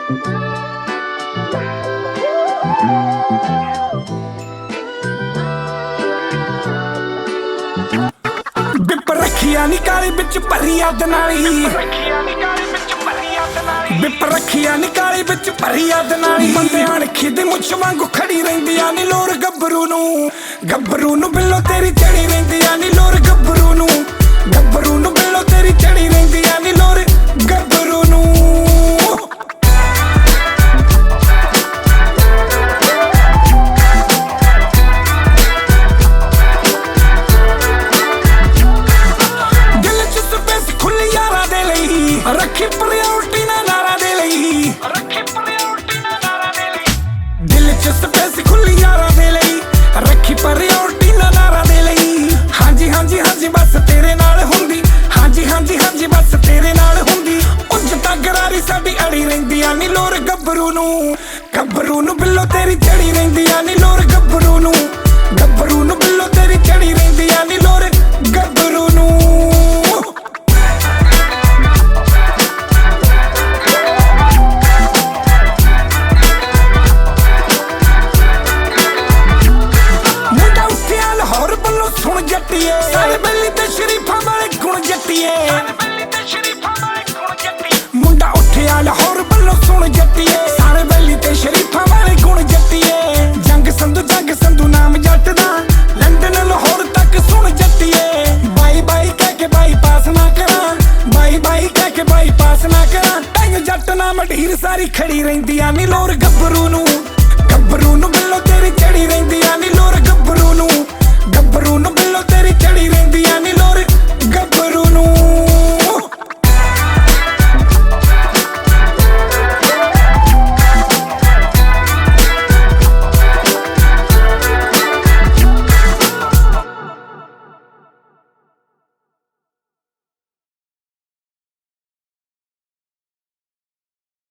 ਬਿੱਪ ਰੱਖਿਆ ਨੀ ਕਾਲੀ ਵਿੱਚ ਭਰੀ ਅੱਧ ਨਾਲੀ, ਬਿੱਪ ਰੱਖਿਆ ਨੀ ਕਾਲੀ ਵਿੱਚ ਭਰੀ ਅੱਧ ਨਾਲੀ। ਬੰਦੇ ਅਣਖੀ ਦੀ ਮੁੱਛ ਵਾਂਗੂ ਖੜੀ ਰਹਿੰਦੀਆਂ ਨੀ ਲੋਰ ਗੱਭਰੂ ਨੂੰ ਬਿੱਲੋ ਤੇਰੀ ਚੜੀ ਰਹਿੰਦੀਆਂ ਨੀ ਲੋਰ ਗੱਭਰੂ ਨੂੰ ਬਿੱਲੋ ਤੇਰੀ ਚੜੀ ਰਹਿੰਦੀਆਂ ਨੀ ਲੋਰ ਗੱਭਰੂ ਨੂੰ। ਦਿਲ ਚ ਸਪੇਸ ਖੁੱਲੀ ਯਾਰਾਂ ਦੇ ਲਈ, ਰੱਖੀ ਪ੍ਰਾਇਓਰਟੀ ਨਾ ਨਾਰਾਂ ਦੇ ਲਈ, ਦਿਲ ਚ ਸਪੇਸ ਖੁੱਲੀ ਯਾਰਾਂ ਦੇ ਲਈ, ਰੱਖੀ ਪ੍ਰਾਇਓਰਟੀ ਨਾ ਨਾਰਾਂ ਦੇ ਲਈ। ਹਾਂਜੀ ਹਾਂਜੀ ਹਾਂਜੀ ਬਸ ਤੇਰੇ ਨਾਲ ਹੁੰਦੀ, ਹਾਂਜੀ ਹਾਂਜੀ ਹਾਂਜੀ ਬਸ ਤੇਰੇ ਨਾਲ ਹੁੰਦੀ। ਉੱਜ ਤਾਂ ਗਰਾਰੀ ਸਾਡੀ ਅੜੀ ਰਹਿੰਦੀਆਂ ਨੀ ਲੋਰ ਗੱਭਰੂ ਨੂੰ ਬਿੱਲੋ ਤੇਰੀ ਚੜੀ ਰਹਿੰਦੀਆਂ ਨੀ ਲੋਰ ਗੱਭਰੂ ਨੂੰ ਬਿੱਲੋ ਤੇਰੀ ਚੜੀ ਰਹਿੰਦੀਆਂ ਨੀ ਲੋਰ ਗੱਭਰੂ ਨੂੰ। ਮੁੰਡਾ ਉੱਠਿਆ ਲਾਹੌਰ ਵੱਲੋਂ ਸੁਣ ਜੱਟੀਏ, ਸਾਰੇ ਬੈਲੀ ਤੇ ਸ਼ਰੀਫਾਂ ਵਾਲੇ ਗੁਣ ਜੱਟੀਏ। ਮੁੰਡਾ ਉੱਠਿਆ ਲਾਹੌਰ ਵੱਲੋਂ ਸੁਣ ਜੱਟੀਏ, ਸਾਰੇ ਬੈਲੀ ਤੇ ਸ਼ਰੀਫਾਂ ਵਾਲੇ ਗੁਣ ਜੱਟੀਏ। ਜੰਗ ਸੰਧੂ ਨਾਮ ਜੱਟ ਦਾ, ਲੰਡਨ ਲਾਹੌਰ ਤੱਕ ਸੁਣ ਜੱਟੀਏ। ਬਾਈ ਬਾਈ ਕਹਿ ਕੇ ਬਾਈ ਪਾਸ ਨਾ ਕਰਾਂ, ਬਾਈ ਬਾਈ ਕਹਿ ਕੇ ਬਾਈ ਪਾਸ ਨਾ ਕਰਾਂ। ਟੰਗ ਜੱਟ ਨਾ ਮਢੀਰ ਸਾਰੀ ਖੜੀ ਰਹਿੰਦੀਆਂ ਨੀ ਲੋਰ ਗੱਭਰੂ ਨੂੰ ਬਿੱਲੋ ਤੇਰੀ ਚੜੀ ਰਹਿੰਦੀਆਂ ਨੀ ਲੋਰ ਗੱਭਰੂ ਨੂੰ ਬਿੱਲੋ